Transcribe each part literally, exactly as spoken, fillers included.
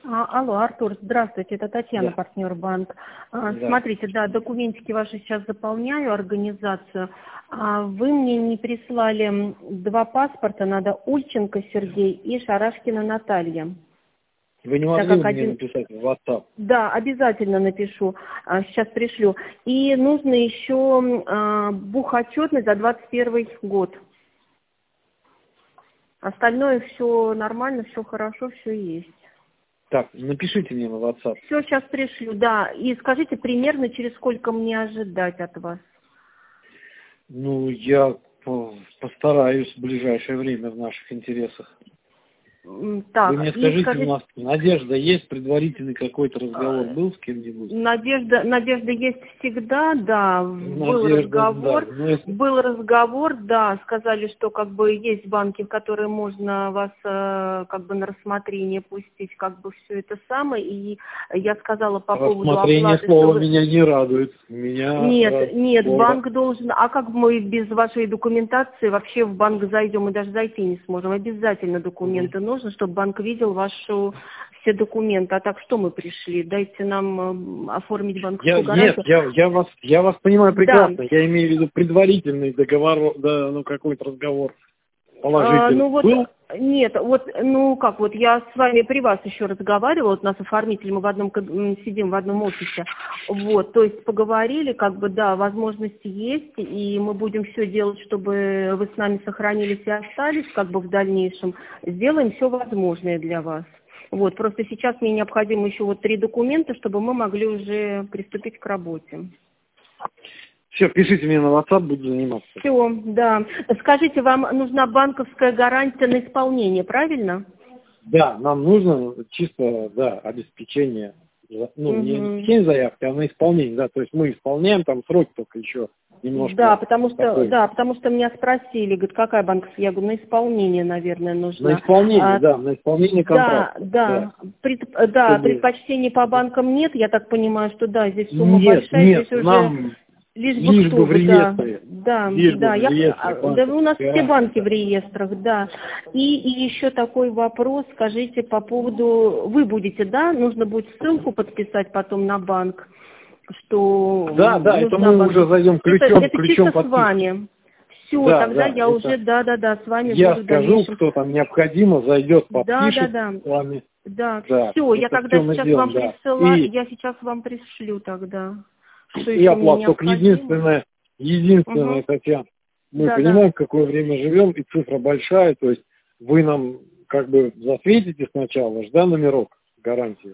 А, алло, Артур, здравствуйте, это Татьяна, Да. партнер банк. А, Да. смотрите, да, документики ваши сейчас заполняю, организацию. А вы мне не прислали два паспорта, надо Ульченко Сергей и Шарашкина Наталья. Вы не Так могли как бы мне один... написать в WhatsApp? Да, обязательно напишу, а, сейчас пришлю. И нужно еще а, бухотчетность за двадцать первый год. Остальное все нормально, все хорошо, все есть. Так, напишите мне на WhatsApp. Все, сейчас пришлю, да. И скажите примерно, через сколько мне ожидать от вас? Ну, я по- постараюсь в ближайшее время в наших интересах. М, Так, Вы мне и скажите, скажите, у нас Надежда есть? Предварительный какой-то разговор был с кем-нибудь? Надежда, Надежда есть всегда, да, был Надежда, да. разговор, Ну, если... был разговор, да, сказали, что как бы есть банки, в которые можно вас э, как бы на рассмотрение пустить, как бы все это самое, и я сказала по поводу Рассмотрение оплаты, что слова вы... меня не радует. Меня Нет, раз- нет, слово- банк должен, а как мы без вашей документации вообще в банк зайдем и даже зайти не сможем? Обязательно документы Мгм. нужно, чтобы банк видел вашу все документы. А так что мы пришли? Дайте нам э, оформить Я, банковскую нет, гарантию. я, я, вас, я вас понимаю Да, прекрасно. Я имею в виду предварительный договор, да, ну какой-то разговор А, положительный ну вот, был. нет, вот, ну как, вот я с вами при вас еще разговаривала, вот у нас оформитель, мы в одном, каб- м, сидим в одном офисе, вот, то есть поговорили, как бы, да, возможности есть, и мы будем все делать, чтобы вы с нами сохранились и остались, как бы, в дальнейшем, сделаем все возможное для вас. Вот, просто сейчас мне необходимо еще вот три документа, чтобы мы могли уже приступить к работе. Все, пишите мне на WhatsApp, буду заниматься. Все, да. Скажите, вам нужна банковская гарантия на исполнение, правильно? Да, нам нужно чисто, да, обеспечение, ну, не Угу. обеспечение заявки, а на исполнение, да, то есть мы исполняем, там срок только еще Да, немножко потому что, такой. да, потому что меня спросили, говорят, какая банковская, я говорю, на исполнение, наверное, На нужна. исполнение, А, да, на исполнение да, контракта, да, да, пред- да, чтобы... предпочтений по банкам нет, я так понимаю, что да, здесь сумма Нет, большая, нет, здесь уже нам лишь бы лишь бы кто в бы, да, реестре, да, лишь бы да, в я, реестре а, да, у нас банковской все банки гарантии. в реестрах, да. И, и еще такой вопрос, скажите по поводу, вы будете, да, нужно будет ссылку подписать потом на банк, что Да, да, это нужна мы уже банк. зайдем Это, ключом, это ключом чисто с подписки. вами. Все, Да, тогда да, я уже, это да-да-да, с вами я буду в скажу, дальнейшем. кто там необходимо, зайдет, подпишет Да-да-да, с вами. да, Да, все, я это тогда все мы сейчас сделаем, вам да. присылаю, И, я сейчас вам пришлю тогда, что и еще мне оплата. Только необходимо. единственное, единственное, Угу. Татьяна, мы Да-да. понимаем, в какое время живем, и цифра большая, то есть вы нам как бы засветите сначала, да, номерок гарантии.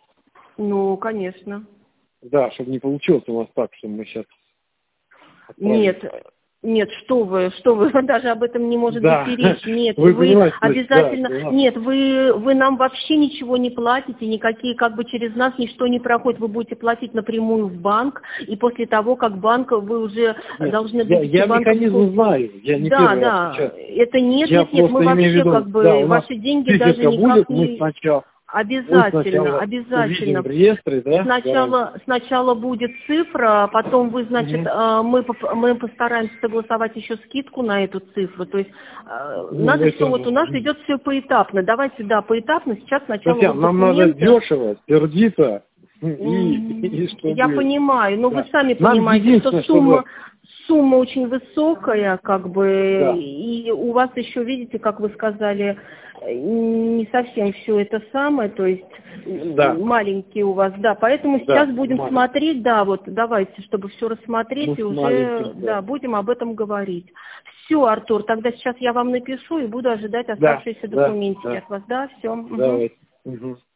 Ну, конечно. Да, чтобы не получилось у нас так, что мы сейчас отправим. Нет, нет, что вы, что вы, даже об этом не может быть Да, и речь. Нет, вы вы понимаете, то есть, да, обязательно, что у нас... нет, вы, вы нам вообще ничего не платите, никакие, как бы через нас ничто не проходит. Вы будете платить напрямую в банк, и после того, как банк, вы уже Нет, должны я, будете я банковскую... механизм знаю, я не Да, первый раз да, сейчас. это нет, Я нет, нет, мы просто имею в вообще как виду, да, бы, у нас ваши деньги даже циферка никак будет, мы не... сначала, мы Обязательно, сначала увидим обязательно. в реестре, да, гарантию. Сначала, сначала будет цифра, потом вы, значит, Мгм. э, мы, поп- мы постараемся согласовать еще скидку на эту цифру. То есть э, Ну, надо это, все, вот у нас идет все поэтапно. Давайте, да, поэтапно. Сейчас сначала Татьяна, вот нам надо документы. дешево, сердито, и, и М, Я чтобы... понимаю, но вы Да. сами Нам понимаете, что единственное, сумма, чтобы... сумма очень высокая, как бы, Да, и у вас еще, видите, как вы сказали, э, не совсем все это самое, то есть да, м, маленькие у вас, да, поэтому сейчас да, будем маленький. смотреть, да, вот давайте, чтобы все рассмотреть Мы и с уже, маленьким, да. да, будем об этом говорить. Все, Артур, тогда сейчас я вам напишу и буду ожидать Да, оставшиеся да, документики да, от вас, да, все. давайте. Угу.